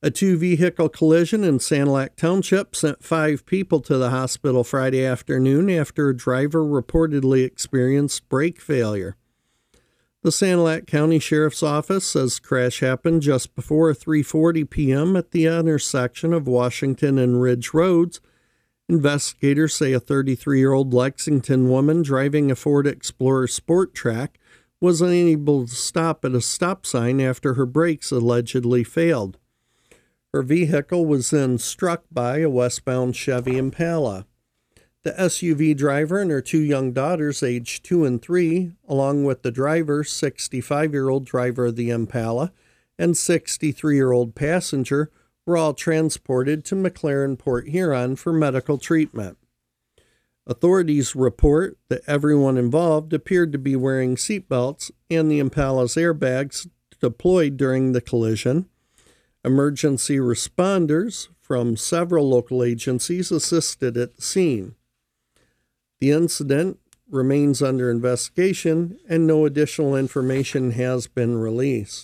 A two-vehicle collision in Sanilac Township sent 5 people to the hospital Friday afternoon after a driver reportedly experienced brake failure. The Sanilac County Sheriff's Office says the crash happened just before 3:40 p.m. at the intersection of Washington and Ridge Roads. Investigators say a 33-year-old Lexington woman driving a Ford Explorer Sport Track was unable to stop at a stop sign after her brakes allegedly failed. Her vehicle was then struck by a westbound Chevy Impala. The SUV driver and her 2 young daughters, aged 2 and 3, along with the driver, 65-year-old driver of the Impala, and 63-year-old passenger, were all transported to McLaren Port Huron for medical treatment. Authorities report that everyone involved appeared to be wearing seatbelts and the Impala's airbags deployed during the collision. Emergency responders from several local agencies assisted at the scene. The incident remains under investigation and no additional information has been released.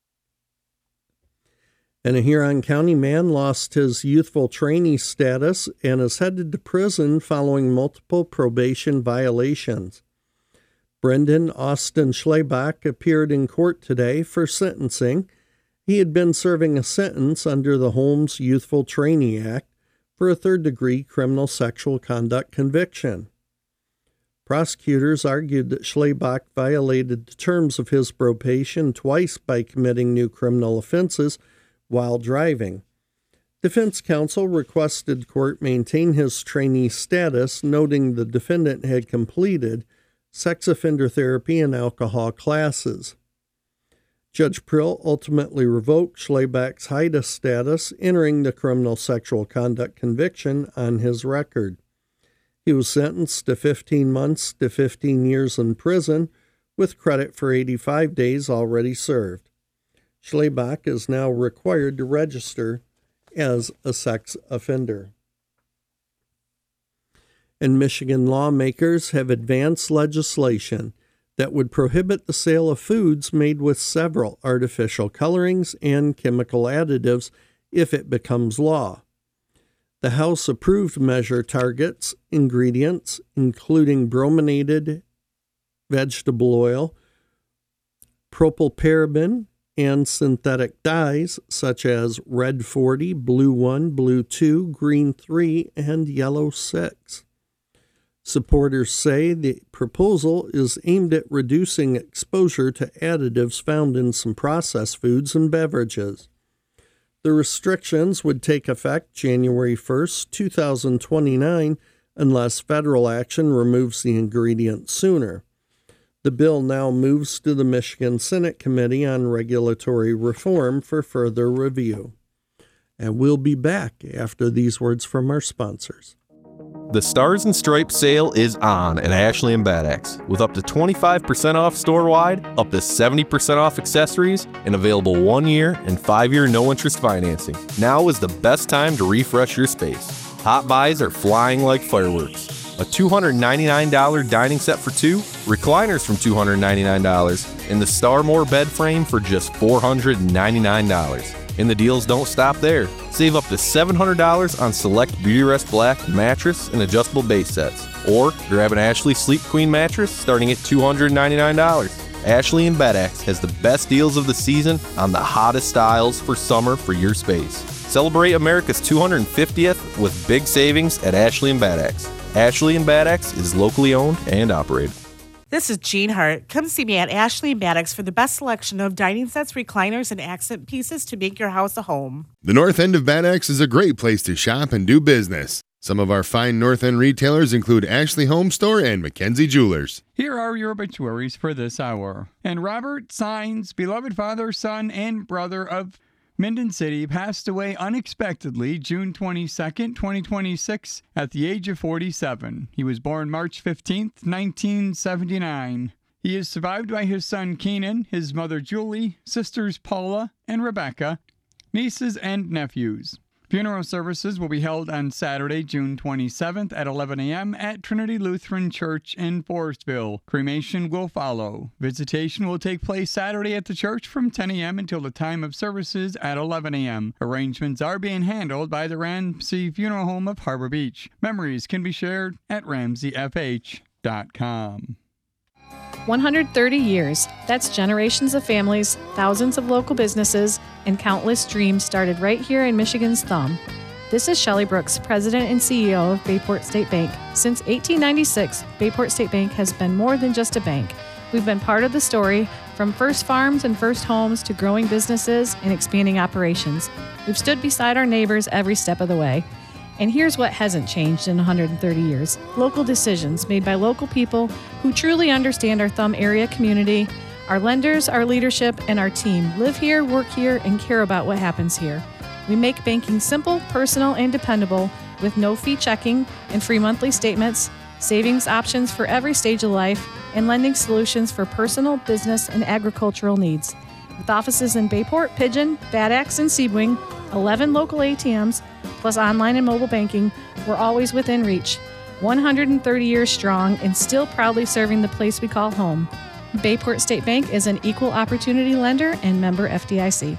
And a Huron County man lost his youthful trainee status and is headed to prison following multiple probation violations. Brendan Austin Schlebach appeared in court today for sentencing. He had been serving a sentence under the Holmes Youthful Trainee Act for a third-degree criminal sexual conduct conviction. Prosecutors argued that Schlebach violated the terms of his probation twice by committing new criminal offenses while driving. Defense counsel requested court maintain his trainee status, noting the defendant had completed sex offender therapy and alcohol classes. Judge Prill ultimately revoked Schlebach's HIDA status, entering the criminal sexual conduct conviction on his record. He was sentenced to 15 months to 15 years in prison, with credit for 85 days already served. Schlebach is now required to register as a sex offender. And Michigan lawmakers have advanced legislation that would prohibit the sale of foods made with several artificial colorings and chemical additives if it becomes law. The House-approved measure targets ingredients including brominated vegetable oil, propylparaben, and synthetic dyes such as red 40, blue 1, blue 2, green 3, and yellow 6. Supporters say the proposal is aimed at reducing exposure to additives found in some processed foods and beverages. The restrictions would take effect January 1st, 2029, unless federal action removes the ingredient sooner. The bill now moves to the Michigan Senate Committee on Regulatory Reform for further review. And we'll be back after these words from our sponsors. The Stars and Stripes sale is on at Ashley and Bad Axe, with up to 25% off store-wide, up to 70% off accessories, and available 1-year and 5-year no-interest financing. Now is the best time to refresh your space. Hot buys are flying like fireworks. A $299 dining set for 2, recliners from $299, and the Starmore bed frame for just $499. And the deals don't stop there. Save up to $700 on select Beautyrest Black mattress and adjustable base sets. Or grab an Ashley Sleep Queen mattress starting at $299. Ashley and Bed Axe has the best deals of the season on the hottest styles for summer for your space. Celebrate America's 250th with big savings at Ashley and Bed Axe. Ashley and Bad Axe is locally owned and operated. This is Jean Hart. Come see me at Ashley & Bad Axe for the best selection of dining sets, recliners, and accent pieces to make your house a home. The north end of Bad Axe is a great place to shop and do business. Some of our fine north end retailers include Ashley Home Store and Mackenzie Jewelers. Here are your obituaries for this hour. And Robert Sines, beloved father, son, and brother of Minden City, passed away unexpectedly June 22nd, 2026, at the age of 47. He was born March 15th, 1979. He is survived by his son Keenan, his mother Julie, sisters Paula and Rebecca, nieces and nephews. Funeral services will be held on Saturday, June 27th at 11 a.m. at Trinity Lutheran Church in Forestville. Cremation will follow. Visitation will take place Saturday at the church from 10 a.m. until the time of services at 11 a.m. Arrangements are being handled by the Ramsey Funeral Home of Harbor Beach. Memories can be shared at ramseyfh.com. 130 years. That's generations of families, thousands of local businesses, and countless dreams started right here in Michigan's thumb. This is Shelley Brooks, President and CEO of Bayport State Bank. Since 1896, Bayport State Bank has been more than just a bank. We've been part of the story, from first farms and first homes to growing businesses and expanding operations. We've stood beside our neighbors every step of the way. And here's what hasn't changed in 130 years. Local decisions made by local people who truly understand our Thumb area community. Our lenders, our leadership, and our team live here, work here, and care about what happens here. We make banking simple, personal, and dependable with no fee checking and free monthly statements, savings options for every stage of life, and lending solutions for personal, business, and agricultural needs. With offices in Bayport, Pigeon, Bad Axe, and Sebring, 11 local ATMs, plus online and mobile banking, we're always within reach. 130 years strong and still proudly serving the place we call home. Bayport State Bank is an equal opportunity lender and member FDIC.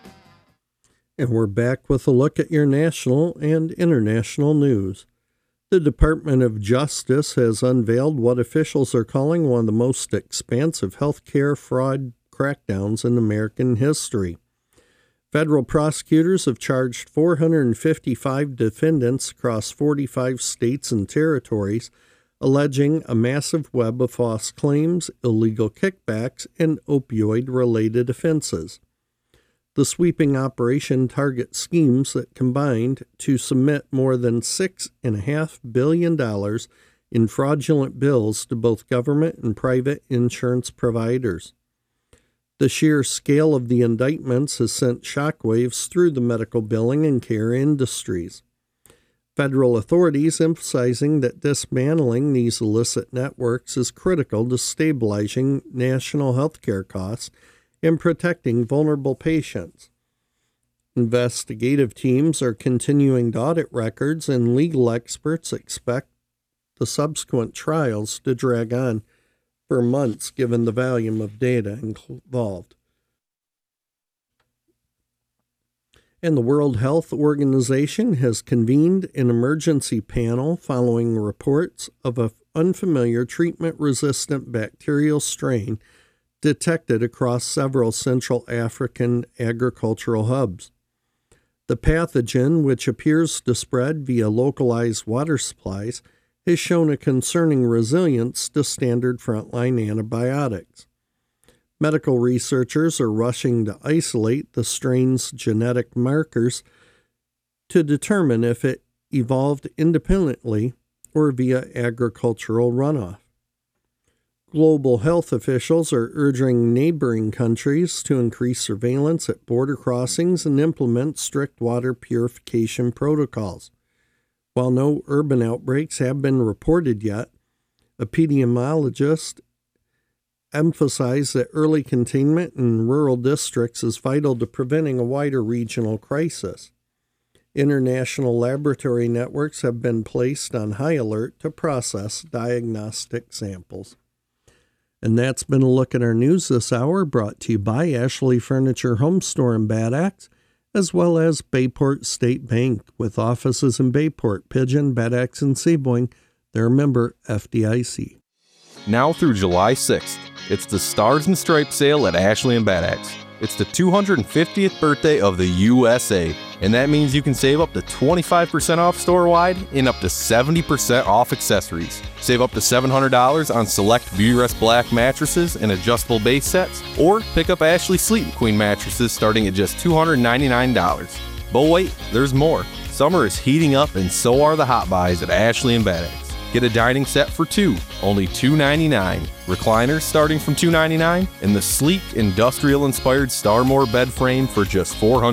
And we're back with a look at your national and international news. The Department of Justice has unveiled what officials are calling one of the most expansive healthcare fraud crackdowns in American history. Federal prosecutors have charged 455 defendants across 45 states and territories, alleging a massive web of false claims, illegal kickbacks, and opioid-related offenses. The sweeping operation targets schemes that combined to submit more than $6.5 billion in fraudulent bills to both government and private insurance providers. The sheer scale of the indictments has sent shockwaves through the medical billing and care industries. Federal authorities emphasizing that dismantling these illicit networks is critical to stabilizing national health care costs and protecting vulnerable patients. Investigative teams are continuing to audit records, and legal experts expect the subsequent trials to drag on for months given the volume of data involved. And the World Health Organization has convened an emergency panel following reports of an unfamiliar treatment-resistant bacterial strain detected across several Central African agricultural hubs. The pathogen, which appears to spread via localized water supplies, has shown a concerning resilience to standard frontline antibiotics. Medical researchers are rushing to isolate the strain's genetic markers to determine if it evolved independently or via agricultural runoff. Global health officials are urging neighboring countries to increase surveillance at border crossings and implement strict water purification protocols. While no urban outbreaks have been reported yet, epidemiologists emphasize that early containment in rural districts is vital to preventing a wider regional crisis. International laboratory networks have been placed on high alert to process diagnostic samples. And that's been a look at our news this hour, brought to you by Ashley Furniture Home Store in Bad Axe, as well as Bayport State Bank, with offices in Bayport, Pigeon, Bad Axe, and Sebring. They're a member FDIC. Now through July 6th, it's the Stars and Stripes sale at Ashley and Bad Axe. It's the 250th birthday of the USA, and that means you can save up to 25% off store-wide and up to 70% off accessories. Save up to $700 on select Beaurest Black mattresses and adjustable base sets, or pick up Ashley Sleep Queen mattresses starting at just $299. But wait, there's more. Summer is heating up, and so are the hot buys at Ashley and Bad Axe. Get a dining set for two, only $299. Recliners starting from $299, and the sleek, industrial-inspired Starmore bed frame for just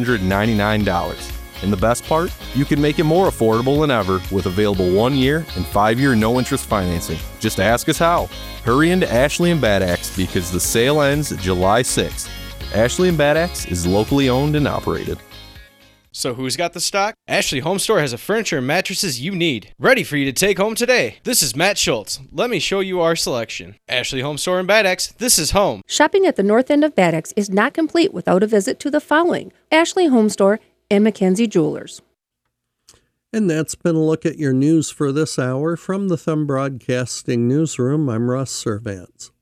$499. And the best part? You can make it more affordable than ever with available 1-year and 5-year no-interest financing. Just ask us how. Hurry into Ashley and Bad Axe because the sale ends July 6th. Ashley and Bad Axe is locally owned and operated. So who's got the stock? Ashley Home Store has the furniture and mattresses you need, ready for you to take home today. This is Matt Schultz. Let me show you our selection. Ashley Home Store in Bad Axe, this is home. Shopping at the north end of Bad Axe is not complete without a visit to the following: Ashley Home Store and Mackenzie Jewelers. And that's been a look at your news for this hour. From the Thumb Broadcasting Newsroom, I'm Russ Servants.